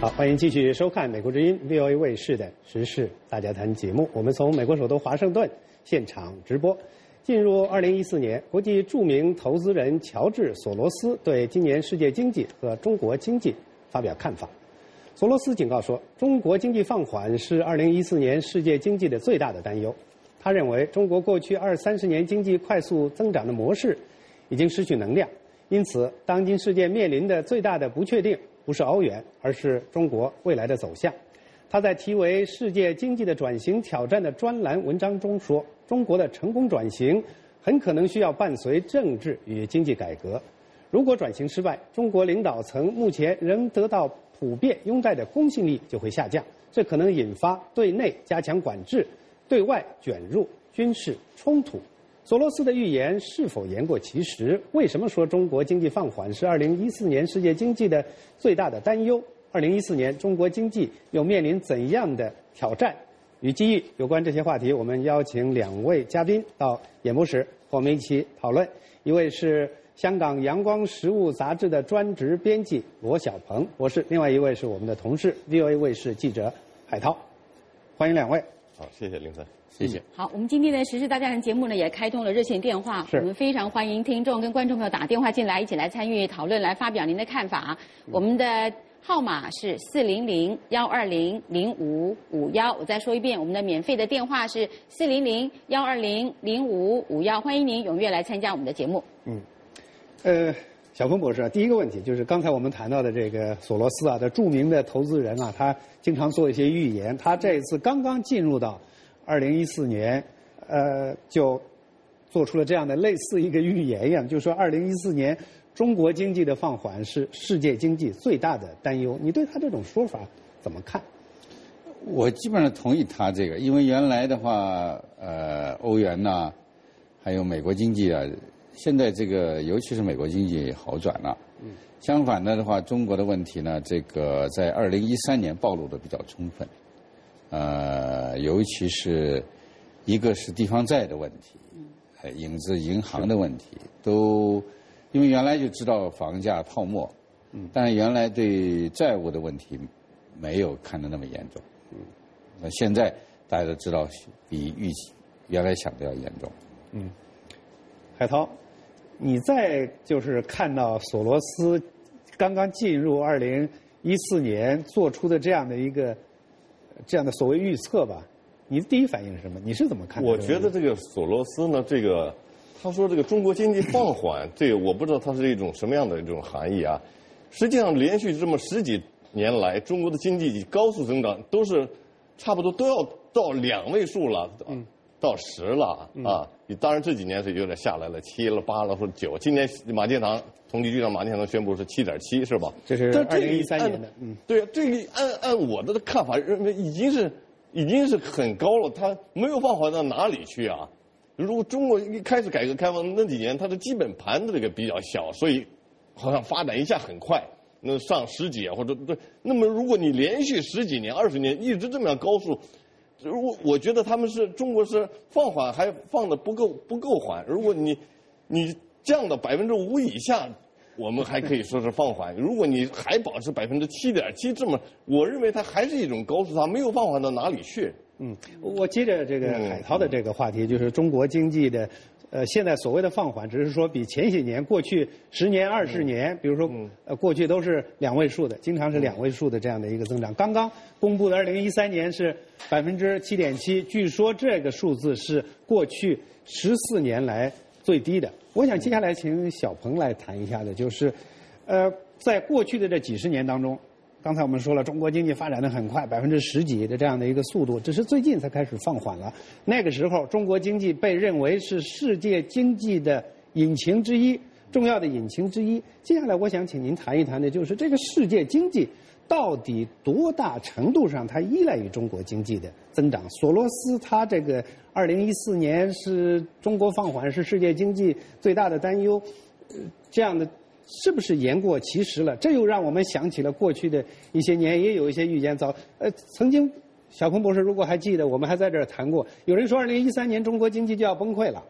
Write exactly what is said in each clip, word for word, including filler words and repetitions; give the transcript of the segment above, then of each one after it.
好，欢迎继续收看美国之音 V O A 卫视的时事大家谈节目。我们从美国首都华盛顿现场直播。进入二零一四年，国际著名投资人乔治·索罗斯对今年世界经济和中国经济发表看法。索罗斯警告说，中国经济放缓是二零一四年世界经济的最大的担忧。他认为，中国过去二三十年经济快速增长的模式已经失去能量，因此，当今世界面临的最大的不确定不是欧元，而是中国未来的走向。他在题为《世界经济的转型挑战》的专栏文章中说，中国的成功转型很可能需要伴随政治与经济改革。如果转型失败，中国领导层目前仍得到普遍拥戴的公信力就会下降，这可能引发对内加强管制，对外卷入军事冲突。索罗斯的预言是否言过其实？为什么说中国经济放缓是二零一四年世界经济的最大的担忧？二零一四年中国经济又面临怎样的挑战与机遇？有关这些话题，我们邀请两位嘉宾到演播室和我们一起讨论。一位是香港阳光实务杂志的专职编辑罗小鹏博士，另外一位是我们的同事 V O A 卫视记者海涛。欢迎两位。 好，谢谢林森， 谢谢。好，我们今天的时事大家谈节目呢，也开通了热线电话，我们非常欢迎听众跟观众朋友打电话进来，一起来参与讨论，来发表您的看法。嗯、我们的号码是四零零幺二零零五五幺，我再说一遍，我们的免费的电话是四零零幺二零零五五幺，欢迎您踊跃来参加我们的节目。 嗯，呃，小鹏博士，第一个问题就是刚才我们谈到的这个索罗斯啊，的著名的投资人啊，他经常做一些预言，他这一次刚刚进入到二零一四年，呃，就做出了这样的类似一个预言一样，就是说二零一四年。中国经济的放缓是世界经济最大的担忧，你对他这种说法怎么看？ 我基本上同意他这个，因为原来的话，呃，欧元呐、啊，还有美国经济啊，现在这个尤其是美国经济好转了。嗯。相反的的话，中国的问题呢，这个在二零一三年暴露的比较充分，呃，尤其是一个是地方债的问题，呃，影子银行的问题都。因为原来就知道房价泡沫，嗯，但是原来对债务的问题没有看得那么严重，嗯，那现在大家都知道比预期原来想的要严重， 嗯。海涛，你在就是看到索罗斯刚刚进入二零一四年做出的这样的一个这样的所谓预测吧，你的第一反应是什么？你是怎么看的？ 我觉得这个索罗斯呢，这个。他说：“这个中国经济放缓，这个我不知道它是一种什么样的一种含义啊。实际上，连续这么十几年来，中国的经济高速增长，都是差不多都要到两位数了，嗯、到十了啊。嗯、当然这几年是有点下来了，七了、八了或者九。今年马建堂统计局长马建堂宣布是七点七，是吧？ 这是二零一三年的。嗯， 对啊，这个按按我的看法，认为已经是已经是很高了，它没有放缓到哪里去啊？”如果中国一开始改革开放那几年，它的基本盘的这个比较小，所以好像发展一下很快，那上十几啊或者对。那么如果你连续十几年、二十年一直这么样高速，如果我觉得他们是中国是放缓还放的不够不够缓。如果你你降到百分之五以下，我们还可以说是放缓。如果你还保持百分之七点七这么，我认为它还是一种高速，它没有放缓到哪里去。 嗯，我接着这个海涛的这个话题，就是中国经济的，呃，现在所谓的放缓，只是说比前些年、过去十年、二十年，比如说，呃，过去都是两位数的，经常是两位数的这样的一个增长。刚刚公布的二零一三年是百分之七点七，据说这个数字是过去十四年来最低的。我想接下来请小鹏来谈一下的，就是，呃，在过去的这几十年当中。刚才我们说了，中国经济发展的很快，百分之十几的这样的一个速度，只是最近才开始放缓了。那个时候，中国经济被认为是世界经济的引擎之一，重要的引擎之一。接下来，我想请您谈一谈的，就是这个世界经济到底多大程度上它依赖于中国经济的增长？索罗斯他这个二零一四年是中国放缓是世界经济最大的担忧，呃，这样的。是不是言过其实了？这又让我们想起了过去的一些年，也有一些预言早。呃，曾经小鹏博士如果还记得，我们还在这儿谈过，有人说二零一三年中国经济就要崩溃了。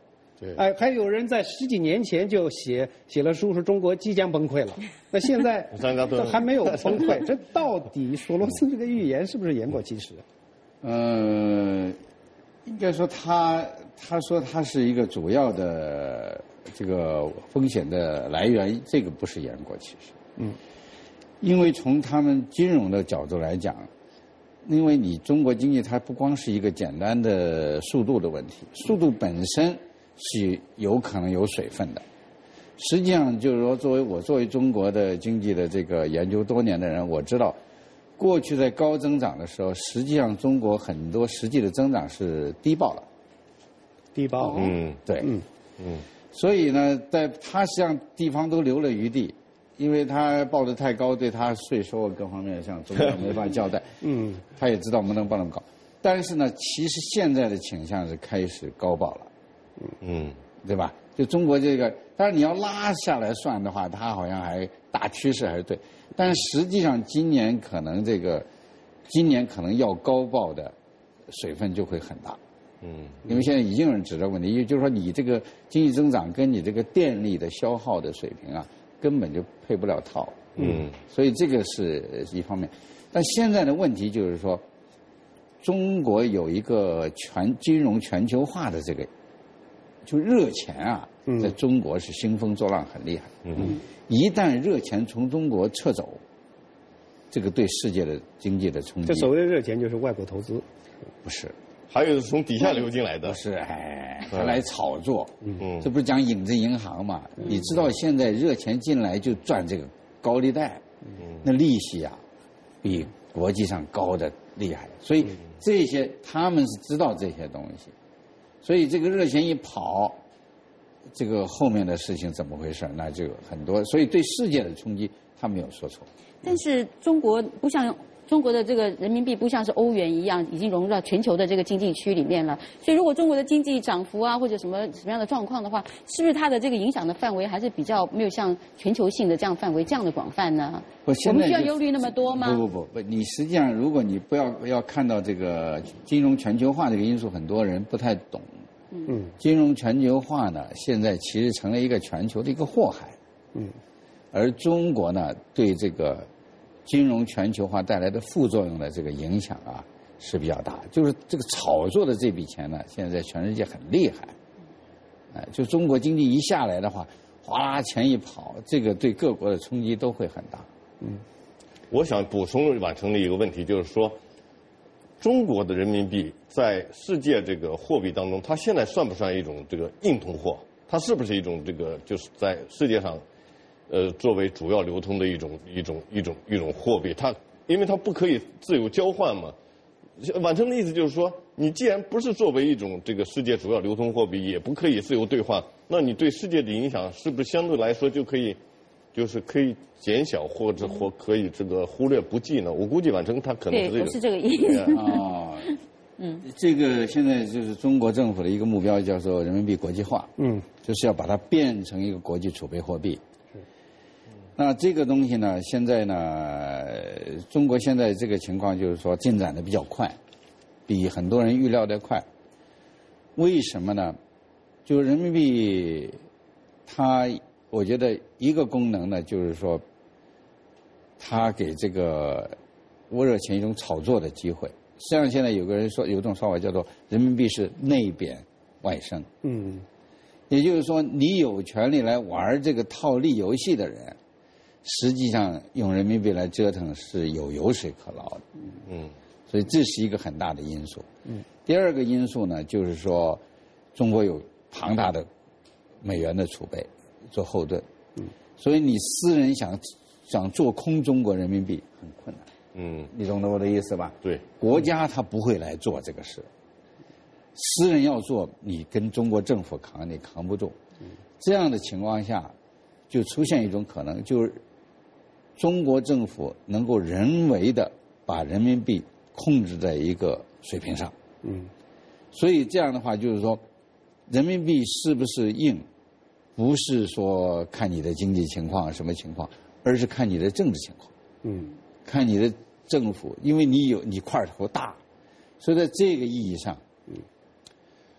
对， 哎，还有人在十几年前就写写了书，说中国即将崩溃了。那现在还没有崩溃，这到底索罗斯这个预言是不是言过其实？ 呃，应该说他他说他是一个主要的这个风险的来源，这个不是言过其实。嗯，因为从他们金融的角度来讲，因为你中国经济它不光是一个简单的速度的问题，速度本身是有可能有水分的。实际上就是说，作为我作为中国的经济的这个研究多年的人，我知道过去在高增长的时候，实际上中国很多实际的增长是低报了。 低报， 嗯， 对， 嗯嗯， 所以呢，在它实际上地方都留了余地。因为他报得太高，对他税收各方面向中国没法交代。嗯，他也知道不能报那么高，但是呢，其实现在的倾向是开始高报了。嗯，对吧？就中国这个，当然你要拉下来算的话，它好像还大趋势还是对，但实际上今年可能这个，今年可能要高报的水分就会很大。嗯，因为现在已经有人指这个问题，也就是说你这个经济增长跟你这个电力的消耗的水平啊。根本就配不了套，嗯，所以这个是一方面。但现在的问题就是说，中国有一个全金融全球化的这个，就热钱啊，在中国是兴风作浪很厉害。嗯，一旦热钱从中国撤走，这个对世界的经济的冲击。 这所谓的热钱就是外国投资， 不是。 还有是从底下流进来的， 是哎，他来炒作，嗯，这不是讲影子银行嘛？嗯、你知道现在热钱进来就赚这个高利贷，嗯，那利息啊，比国际上高的厉害，所以这些他们是知道这些东西，所以这个热钱一跑，这个后面的事情怎么回事？那就很多，所以对世界的冲击他没有说错。 但是中国不像。中国的这个人民币不像是欧元一样已经融入到全球的这个经济区里面了，所以如果中国的经济涨幅啊或者什么什么样的状况的话，是不是它的这个影响的范围还是比较没有像全球性的这样范围这样的广泛呢？我们需要忧虑那么多吗？ 不不不不，你实际上如果你不要要看到这个金融全球化这个因素，很多人不太懂。嗯，金融全球化呢，现在其实成了一个全球的一个祸害。嗯，而中国呢，对这个。金融全球化带来的副作用的这个影响啊是比较大，就是这个炒作的这笔钱呢，现在在全世界很厉害。哎，就中国经济一下来的话，哗啦钱一跑，这个对各国的冲击都会很大。 嗯，我想补充完成的一个问题就是说，中国的人民币在世界这个货币当中，它现在算不算一种这个硬通货？它是不是一种这个就是在世界上？呃，作为主要流通的一种一种一种一种货币，它因为它不可以自由交换嘛。婉成的意思就是说，你既然不是作为一种这个世界主要流通货币，也不可以自由兑换，那你对世界的影响是不是相对来说就可以，就是可以减小或者或可以这个忽略不计呢？我估计婉成他可能是这个。 对，不是这个意思啊。嗯，这个现在就是中国政府的一个目标，叫做人民币国际化。嗯，就是要把它变成一个国际储备货币。那这个东西呢，现在呢，中国现在这个情况就是说进展的比较快，比很多人预料的快。为什么呢？就人民币，它我觉得一个功能呢，就是说，它给这个窝热钱一种炒作的机会。实际上，现在有个人说有一种说法叫做人民币是内贬外升。嗯，也就是说，你有权利来玩这个套利游戏的人。实际上用人民币来折腾是有油水可捞的，嗯，所以这是一个很大的因素。嗯，第二个因素呢，就是说中国有庞大的美元的储备做后盾，嗯，所以你私人想想做空中国人民币很困难，嗯，你懂得我的意思吧？ 对， 国家他不会来做这个事，私人要做，你跟中国政府扛你扛不住，嗯，这样的情况下，就出现一种可能，就是。中国政府能够人为的把人民币控制在一个水平上，嗯，所以这样的话就是说，人民币是不是硬，不是说看你的经济情况什么情况，而是看你的政治情况，嗯，看你的政府，因为你有你块头大，所以在这个意义上，嗯，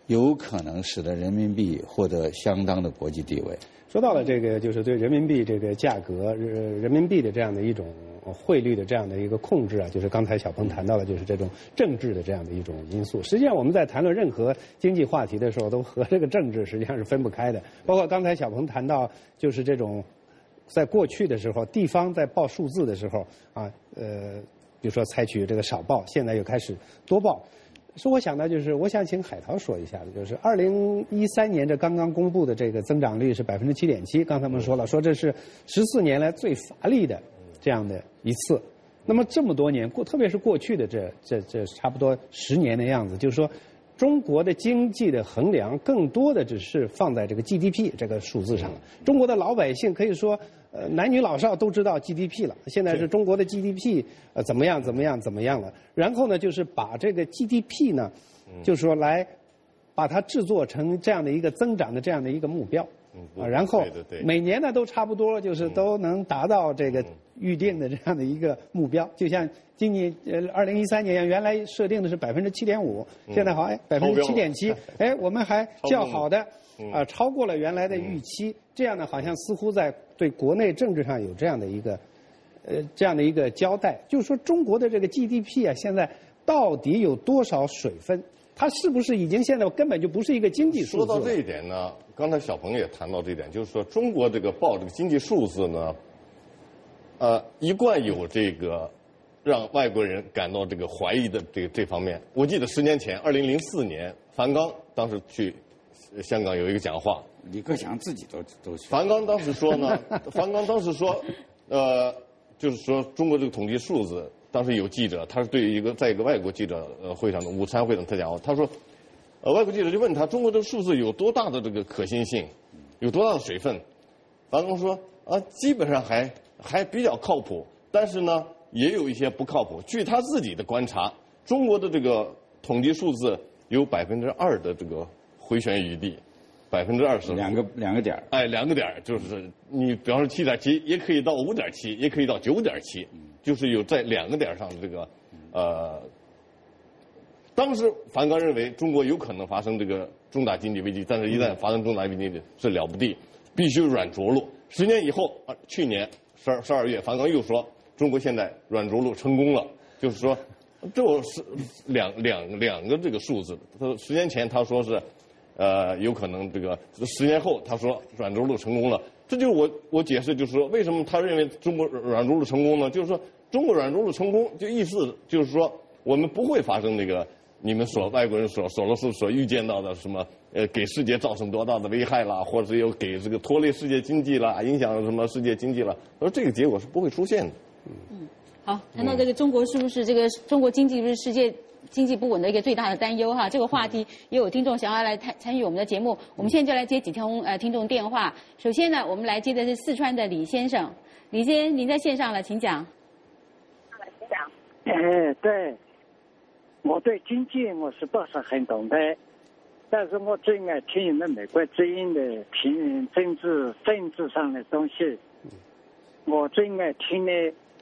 有可能使得人民币获得相当的国际地位。 说到了这个，就是对人民币这个价格、呃人民币的这样的一种汇率的这样的一个控制啊，就是刚才小鹏谈到了，就是这种政治的这样的一种因素。实际上，我们在谈论任何经济话题的时候，都和这个政治实际上是分不开的。包括刚才小鹏谈到，就是这种在过去的时候，地方在报数字的时候啊，呃，比如说采取这个少报，现在又开始多报。是我想呢，就是我想请海涛说一下的，就是二零一三年这刚刚公布的这个增长率是百分之七点七，刚才我们说了，说这是十四年来最乏力的这样的一次。那么这么多年过，特别是过去的这这这差不多十年的样子，就是说，中国的经济的衡量更多的只是放在这个 G D P 这个数字上了。中国的老百姓可以说，呃，男女老少都知道 G D P 了。现在是中国的 G D P 呃怎么样怎么样怎么样了。然后呢，就是把这个 G D P 呢，就是说来把它制作成这样的一个增长的这样的一个目标。啊，然后每年呢都差不多，就是都能达到这个预定的这样的一个目标。就像今年呃二零一三年原来设定的是百分之七点五，现在好哎百分之七点七，哎我们还较好的啊超过了原来的预期。这样呢，好像似乎在对国内政治上有这样的一个呃这样的一个交代，就是说中国的这个 G D P 啊，现在到底有多少水分？它是不是已经现在根本就不是一个经济数字？ 说到这一点呢，刚才小鹏也谈到这一点，就是说中国这个报这个经济数字呢，呃，一贯有这个让外国人感到这个怀疑的这个这方面。我记得十年前，二零零四年，樊纲当时去香港有一个讲话， 李克强自己都都去。 樊纲当时说呢，樊纲当时说，呃，就是说中国这个统计数字。当时有记者，他是对于一个在一个外国记者呃会上的午餐会上，他讲话，他说，呃，外国记者就问他，中国这个数字有多大的这个可信性，有多大的水分？樊纲说啊，基本上还还比较靠谱，但是呢，也有一些不靠谱。据他自己的观察，中国的这个统计数字有百分之二的这个回旋余地，百分之二十两个两个点儿， 哎，两个点儿就是你比方说七点七，也可以到五点七，也可以到九点七。就是有在两个点上的这个，呃，当时樊纲认为中国有可能发生这个重大经济危机，但是一旦发生重大经济危机是了不地，必须软着陆。十年以后，啊，去年十二十二月，樊纲又说中国现在软着陆成功了，就是说，这是两两两个这个数字。他十年前他说是，呃，有可能这个十年后他说软着陆成功了。这就是我我解释，就是说为什么他认为中国软着陆成功呢？就是说中国软着陆成功，就意思就是说我们不会发生那个你们所外国人所索罗斯所预见到的什么呃给世界造成多大的危害啦，或者是有给这个拖累世界经济啦，影响什么世界经济啦，而这个结果是不会出现的。 嗯，好，谈到这个中国是不是这个中国经济不是世界经济不稳的一个最大的担忧哈，这个话题也有听众想要来参参与我们的节目，我们现在就来接几通呃听众电话。首先呢，我们来接的是四川的李先生，李先生您在线上了，请讲。 请讲。哎，对，我对经济我是不是很懂的，但是我最爱听你们美国之音的评政治政治上的东西，我最爱听的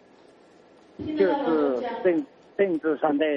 就是政政治上的。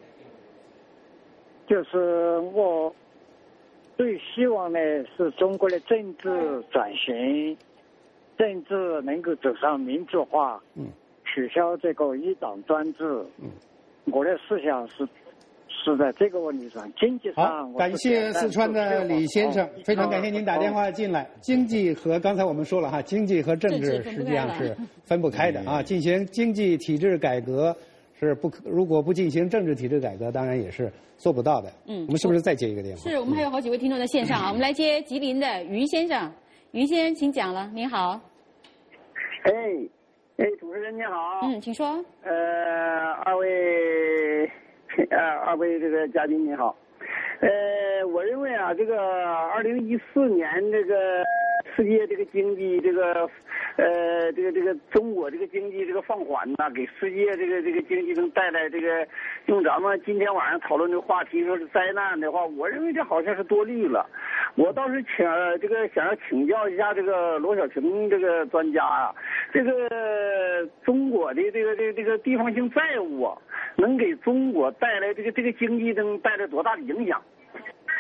就是我最希望呢，是中国的政治转型，政治能够走上民主化，嗯，取消这个一党专制，嗯，我的思想是是在这个问题上，经济上。 好，感谢四川的李先生，非常感谢您打电话进来。经济和刚才我们说了哈，经济和政治实际上是分不开的啊，进行经济体制改革。是不可，如果不进行政治体制改革，当然也是做不到的。嗯，我们是不是再接一个电话？ 是我们还有好几位听众在线上啊，我们来接吉林的于先生。于先生，请讲了，您好。 哎，哎，主持人你好。 嗯，请说。 呃，二位，呃，二位这个嘉宾你好。呃，我认为啊，这个二零一四年这个世界这个经济这个。呃，这个这个中国这个经济这个放缓呐，给世界这个这个经济能带来这个，用咱们今天晚上讨论的话题说是灾难的话，我认为这好像是多虑了。我倒是请这个想要请教一下这个罗小琼这个专家啊，这个中国的这个这个这个地方性债务啊，能给中国带来这个这个经济能带来多大的影响？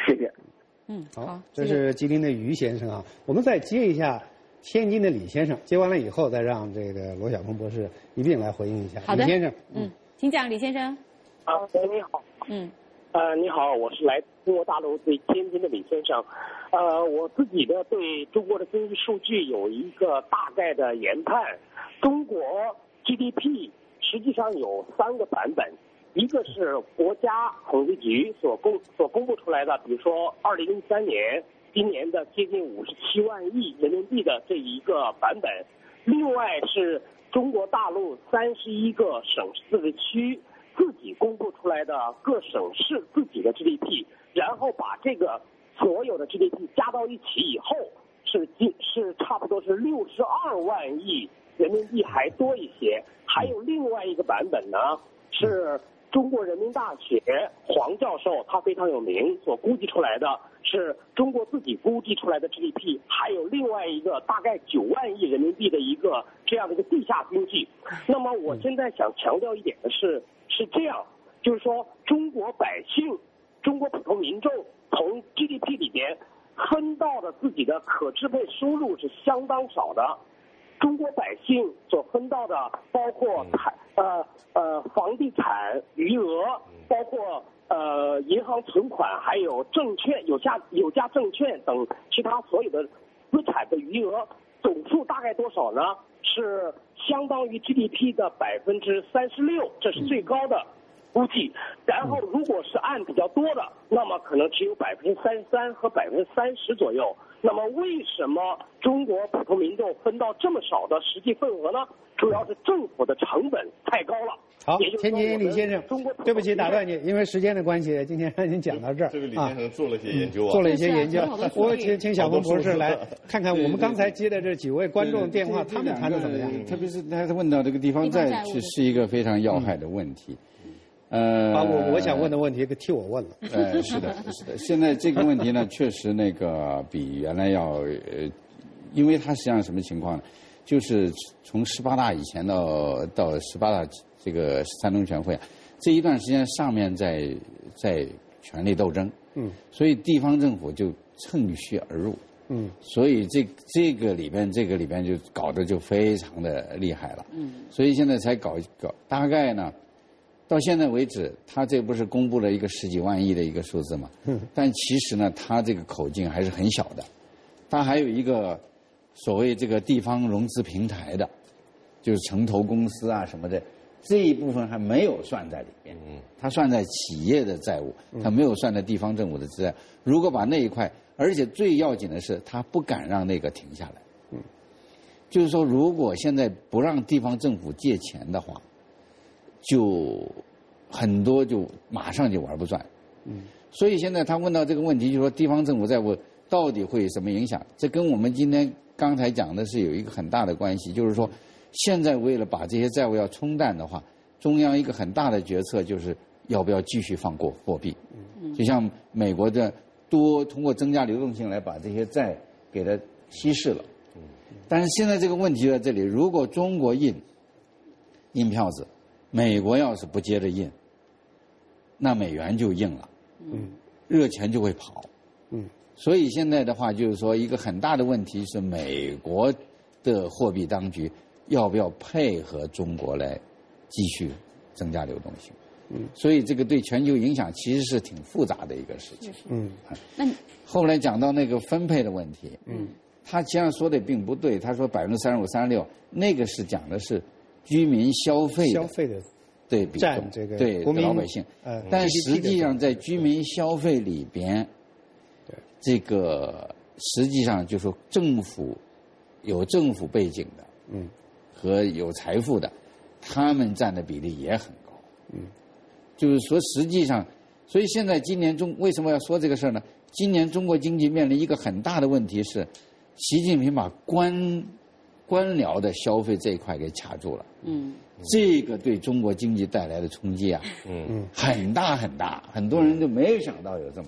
谢谢。 嗯，好， 这是吉林的于先生啊。我们再接一下天津的李先生，接完了以后再让这个罗晓峰博士一并来回应一下。 好的， 李先生， 嗯，请讲，李先生。 啊，你好。 嗯。 呃，你好，我是来中国大陆对天津的李先生。呃，我自己的对中国的经济数据有一个大概的研判。中国 G D P 实际上有三个版本，一个是国家统计局所公所公布出来的，比如说二零一三年今年的接近五十七万亿人民币的这一个版本，另外是中国大陆三十一个省自治区自己公布出来的各省市自己的 G D P， 然后把这个所有的 G D P 加到一起以后，是是差不多是六十二万亿人民币还多一些。还有另外一个版本呢，是中国人民大学黄教授他非常有名所估计出来的，是中国自己估计出来的 G D P， 还有另外一个大概九万亿人民币的一个这样的一个地下经济。那么我现在想强调一点的是。是这样，就是说，中国百姓、中国普通民众从 G D P 里边分到的自己的可支配收入是相当少的。中国百姓所分到的包括产呃呃房地产余额，包括呃银行存款，还有证券、有价有价证券等其他所有的资产的余额，总数大概多少呢？是相当于 G D P 的百分之三十六，这是最高的估计。然后，如果是按比较多的，那么可能只有百分之三十三和百分之三十左右。那么，为什么中国普通民众分到这么少的实际份额呢？主要是政府的成本太高了。 好，天津李先生，对不起打断你，因为时间的关系，今天让您讲到这儿。 这个李先生做了些研究啊， 做了一些研究。我请请小峰博士来看看我们刚才接的这几位观众电话，他们谈的怎么样？ 特别是他问到这个地方债是是一个非常要害的问题。呃， 把我我想问的问题给替我问了。 呃，是的，是的。现在这个问题呢，确实那个比原来要呃，因为它实际上什么情况呢？就是从十八大以前到到十八大这个三中全会啊，这一段时间上面在在权力斗争，嗯，所以地方政府就趁虚而入，嗯，所以这这个里边这个里边就搞得就非常的厉害了，嗯，所以现在才搞搞大概呢。到现在为止，他这不是公布了一个十几万亿的一个数字嘛？嗯，但其实呢，他这个口径还是很小的。他还有一个所谓这个地方融资平台的，就是城投公司啊什么的，这一部分还没有算在里面。嗯，他算在企业的债务，他没有算在地方政府的债务。如果把那一块，而且最要紧的是，他不敢让那个停下来。嗯，就是说，如果现在不让地方政府借钱的话，就很多就马上就玩不转，嗯，所以现在他问到这个问题，就是说地方政府债务到底会有什么影响？这跟我们今天刚才讲的是有一个很大的关系，就是说现在为了把这些债务要冲淡的话，中央一个很大的决策就是要不要继续放过货币，嗯，就像美国的多通过增加流动性来把这些债给它稀释了，嗯，但是现在这个问题在这里，如果中国印印票子。美国要是不接着印，那美元就硬了，嗯，热钱就会跑，嗯，所以现在的话就是说，一个很大的问题是美国的货币当局要不要配合中国来继续增加流动性，嗯，所以这个对全球影响其实是挺复杂的一个事情，嗯，那后来讲到那个分配的问题，嗯，他其实说的并不对，他说百分之三十五、三十六，那个是讲的是。居民消费消费的对比占这个对国民老百姓，呃，但实际上在居民消费里边，对这个实际上就是说政府有政府背景的，嗯，和有财富的，他们占的比例也很高，嗯，就是说实际上，所以现在今年中为什么要说这个事儿呢？今年中国经济面临一个很大的问题是，习近平把官。官僚的消费这一块给卡住了，嗯，这个对中国经济带来的冲击啊，嗯，很大很大，很多人就没有想到有这么大，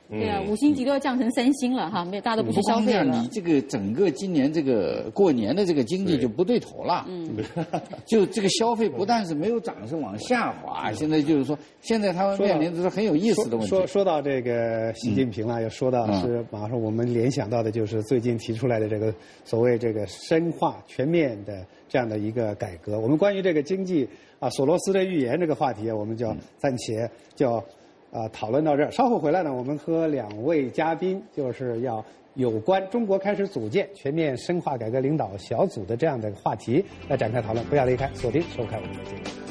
对啊，五星级都要降成三星了哈，没有大家都不去消费了。 你这个整个今年这个过年的这个经济就不对头了。嗯，就这个消费不但是没有涨，是往下滑。现在就是说，现在他们面临的是很有意思的问题。 说 说, 说到这个习近平了，又、嗯、说到是马上我们联想到的就是最近提出来的这个所谓这个深化全面的这样的一个改革。我们关于这个经济啊，索罗斯的预言这个话题，我们就暂且就。啊，讨论到这儿，稍后回来呢，我们和两位嘉宾就是要有关中国开始组建全面深化改革领导小组的这样的话题来展开讨论。不要离开，锁定收看我们的节目。